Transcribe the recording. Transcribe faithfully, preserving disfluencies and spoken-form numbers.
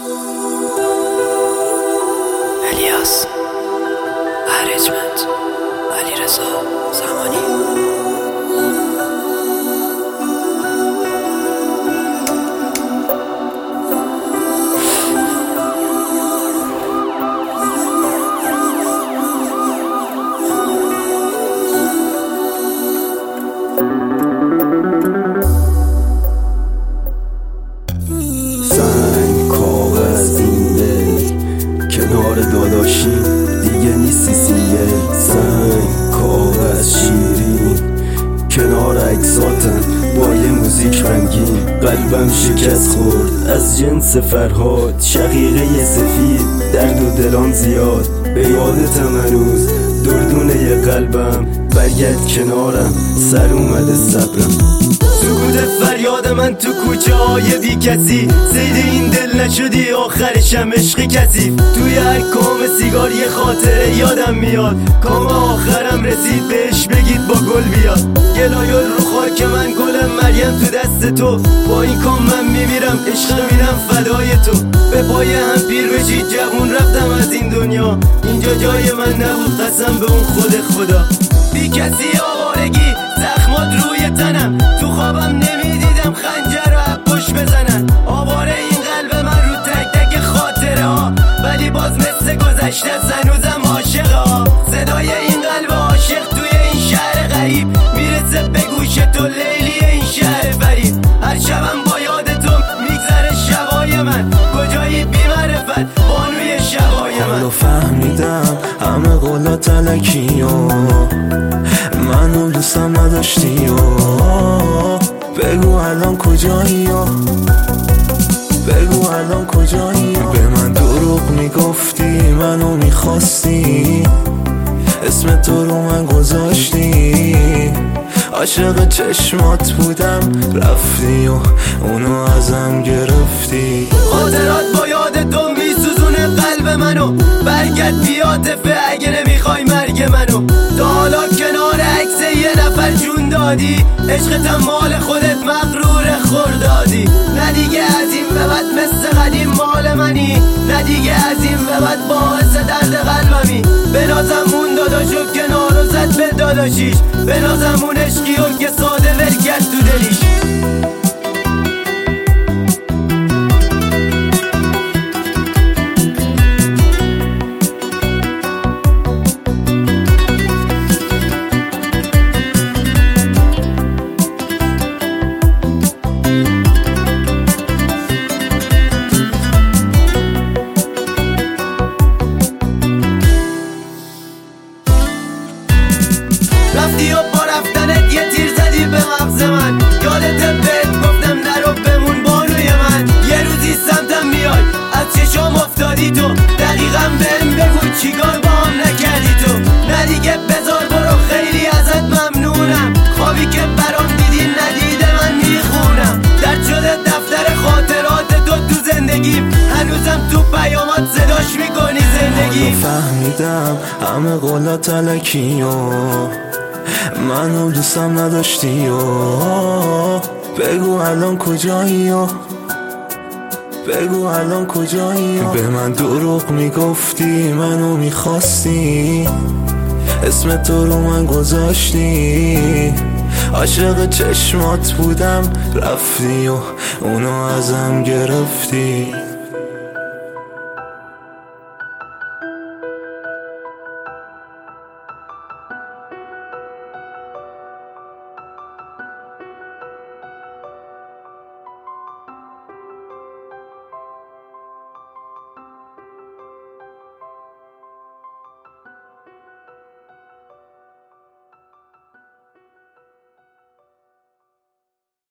الیاس ارجمند علیرضا زمانی. سنگ کاغذ این دل کنار داداشی دیگه نیستی سینگل. سنگ کاغذ شیرین کنار عکساتم با یه موزیک رنگین. قلبم شکست خورد از جنس فرهاد، شقیقه سفید درد و دلان زیاد. به یادتم هنوز دردونه قلبم، برگرد کنارم سر اومده صبرم. سکوت فریاد من تو کوچه های بی کسی، زید این دل نشدی آخرشم عشق کثیف. توی هر کام سیگار یه خاطره یادم میاد، کام آخرم رسید بهش بگید با گل بیاد. گلایل رو خاک من گل مریم تو دست تو، با این کام من میمیرم عشق میرم فدای تو. به پای هم پیر بشید جوون رفتم از این دنیا، اینجا جای من نبود قسم به اون خود خدا. بی کسی آوارگی زخمات روی تنم، تو خوابم نمیدیدم خنجر رو پشت بزنن. آواره این قلب من رو تک تک خاطره ها، ولی باز مثل گذشته هنوزم عاشقه ها. صدای این قلب عاشق توی این شهر غریب میرسه به گوش تو، لیلی این شهر فریب. هر شبم با یاد تو میگذره شبای من، کجایی بی معرفت بانوی شبای من. حالا فهمیدم همه قولا تلکی و منو دوستم نداشتی و بگو الان کجایی و بگو الان کجایی. به من دروغ میگفتی منو میخواستی، اسم تو رو من گذاشتی. عاشق چشمات بودم رفتی و اونو ازم گرفتی. خاطرات با یاد تو میسوزونه قلب منو، برگرد بیاتفه اگه نمیخوای مرگ منو. تا حالا کنار عکس یه نفر جون دادی، عشقتم مال خودت مغرور خوردادی. نه دیگه از این به بعد مثل قدیم مال منی، نه دیگه از این به بعد باعث درد قلبمی. به نازم اون داداشو کنارو زد به داداشیش، به نازم اون عشقیو که ساده ور کرد تو دلیش. رفتی و با رفتنت یه تیر زدی به مغز من، یادت بهت گفتم نرو بمون بانوی من. یه روزی سمتم میای از چشام افتادی تو، دقیقا بهم بگو چیکار با هم نکردی تو. نه دیگه بذار برو خیلی ازت ممنونم، خوابی که برام دیدی ندیده من میخونم. درد شده دفتر خاطرات تو تو زندگیم، هنوزم تو پیامات صداش میکنی زندگی. فهمیدم همه قولا تلکی و منو دوستم نداشتی و بگو الان کجایی و بگو الان کجایی. به من دروغ میگفتی منو میخواستی، اسم تو رو من گذاشتی. عاشق چشمات بودم رفتی و اونو ازم گرفتی.